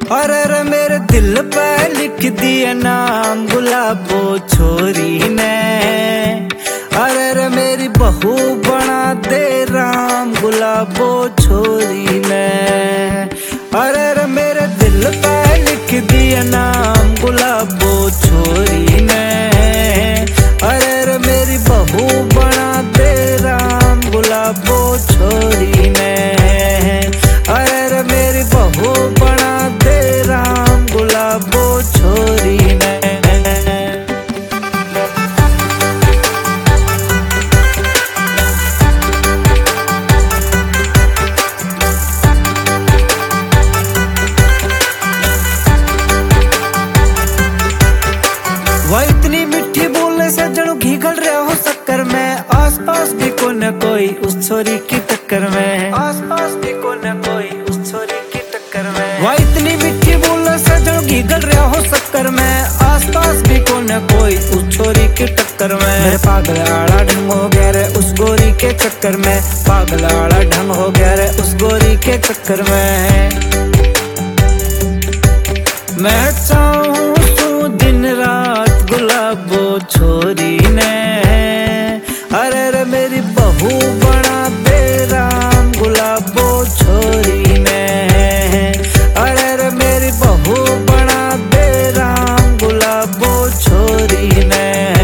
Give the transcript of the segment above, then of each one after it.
अरे मेरे दिल पे लिख दिया नाम गुलाबो छोरी ने। अरे मेरी बहू बना दे राम गुलाबो छोरी ने। अरे मेरे दिल पे लिख दिया नाम गुलाबो छोरी ने। अरे मेरी बहू बना दे राम गुलाबो छोरी ने। अरे मेरी बहू बना दे राम गुलाबो छोरी ने। वह इतनी मिठी बोलने से जड़ू घी गल रहा हो शक्कर में। आस पास भी को न कोई उस छोरी की टक्कर में। आस पास भी को न कोई उस छोरी की टक्कर में। वह इतनी मिठी बोलने से जड़ू घी गल रहा हो शक्कर में। आस पास भी को न कोई उस छोरी की टक्कर में। मेरे पागल आड़ा ढंग हो गया रे उस गोरी के चक्कर में। पागल आड़ा ढंग हो गया रे उस गोरी के चक्कर में। मैं चाहूं तू दिन रात गुलाबो छोरी ने। अरे मेरी बहू बना दे राम गुलाबो छोरी ने। अरे मेरी बहू बना दे राम गुलाबो छोरी ने।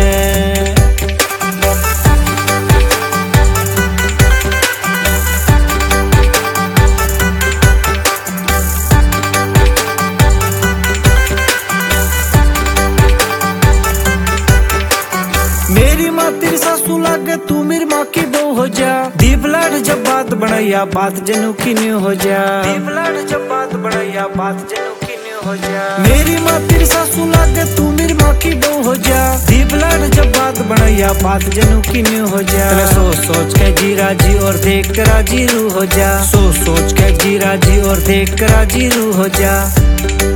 मेरी माँ तेरी सासू लागे तू मेरी माँ की बहू हो जा। दीप लाड जब बात बनैया बात जनू की न्यू हो जा। दीप लाड जब बात बनैया बात जनू की न्यू हो जा। मेरी माँ तेरी सासू लागे तू मेरी माँ की बहू हो जा। दीप लाड जब बात बनैया बात जनू की न्यू हो जा। सोच सोच के जी राजी और देख कर राजी रू हो जा। सोच सोच के जी राजी और देख कर राजी रू हो जा।